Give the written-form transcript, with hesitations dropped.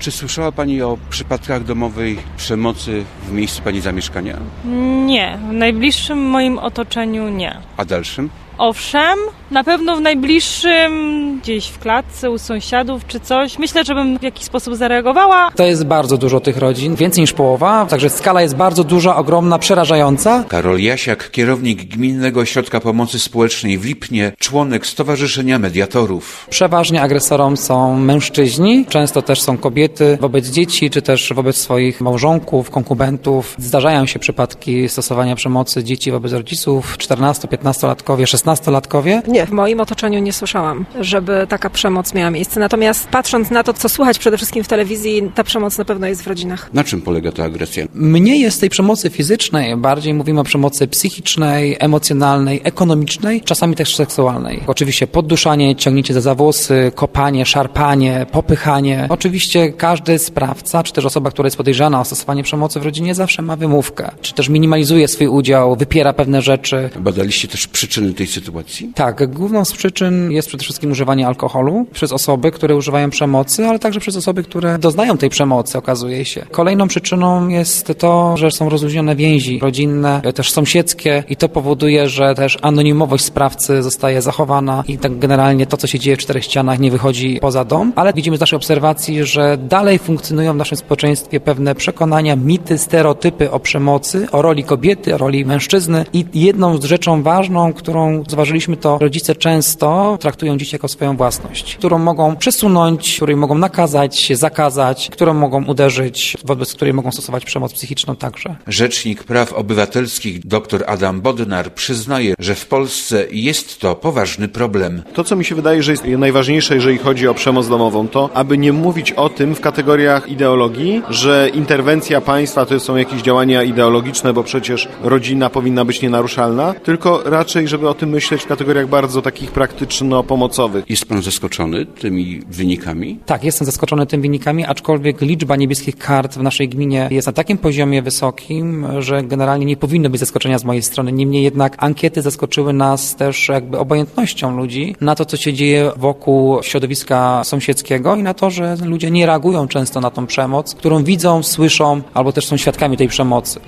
Czy słyszała Pani o przypadkach domowej przemocy w miejscu Pani zamieszkania? Nie, w najbliższym moim otoczeniu nie. A dalszym? Owszem, na pewno w najbliższym, gdzieś w klatce, u sąsiadów czy coś. Myślę, że bym w jakiś sposób zareagowała. To jest bardzo dużo tych rodzin, więcej niż połowa, także skala jest bardzo duża, ogromna, przerażająca. Karol Jasiak, kierownik Gminnego Ośrodka Pomocy Społecznej w Lipnie, członek Stowarzyszenia Mediatorów. Przeważnie agresorą są mężczyźni, często też są kobiety wobec dzieci, czy też wobec swoich małżonków, konkubentów. Zdarzają się przypadki stosowania przemocy dzieci wobec rodziców, 14-15-latkowie, 16-latkowie. Nie, w moim otoczeniu nie słyszałam, żeby taka przemoc miała miejsce. Natomiast patrząc na to, co słychać przede wszystkim w telewizji, ta przemoc na pewno jest w rodzinach. Na czym polega ta agresja? Mniej jest tej przemocy fizycznej, bardziej mówimy o przemocy psychicznej, emocjonalnej, ekonomicznej, czasami też seksualnej. Oczywiście podduszanie, ciągnięcie za włosy, kopanie, szarpanie, popychanie. Oczywiście każdy sprawca, czy też osoba, która jest podejrzana o stosowanie przemocy w rodzinie, zawsze ma wymówkę, czy też minimalizuje swój udział, wypiera pewne rzeczy. Badaliście też przyczyny tej sytuacji? Tak, główną z przyczyn jest przede wszystkim używanie alkoholu przez osoby, które używają przemocy, ale także przez osoby, które doznają tej przemocy, okazuje się. Kolejną przyczyną jest to, że są rozluźnione więzi rodzinne, też sąsiedzkie i to powoduje, że też anonimowość sprawcy zostaje zachowana i tak generalnie to, co się dzieje w czterech ścianach, nie wychodzi poza dom, ale widzimy z naszej obserwacji, że dalej funkcjonują w naszym społeczeństwie pewne przekonania, mity, stereotypy o przemocy, o roli kobiety, o roli mężczyzny i jedną z rzeczą ważną, którą zauważyliśmy, to rodzice często traktują dzieci jako swoją własność, którą mogą przesunąć, której mogą nakazać, zakazać, którą mogą uderzyć, wobec której mogą stosować przemoc psychiczną także. Rzecznik Praw Obywatelskich dr Adam Bodnar przyznaje, że w Polsce jest to poważny problem. To, co mi się wydaje, że jest najważniejsze, jeżeli chodzi o przemoc domową, to aby nie mówić o tym w kategoriach ideologii, że interwencja państwa to są jakieś działania ideologiczne, bo przecież rodzina powinna być nienaruszalna, tylko raczej, żeby o tym myśleć w kategoriach bardzo takich praktyczno-pomocowych. Jest Pan zaskoczony tymi wynikami? Tak, jestem zaskoczony tymi wynikami, aczkolwiek liczba niebieskich kart w naszej gminie jest na takim poziomie wysokim, że generalnie nie powinno być zaskoczenia z mojej strony. Niemniej jednak ankiety zaskoczyły nas też jakby obojętnością ludzi na to, co się dzieje wokół środowiska sąsiedzkiego i na to, że ludzie nie reagują często na tą przemoc, którą widzą, słyszą albo też są świadkami tej przemocy.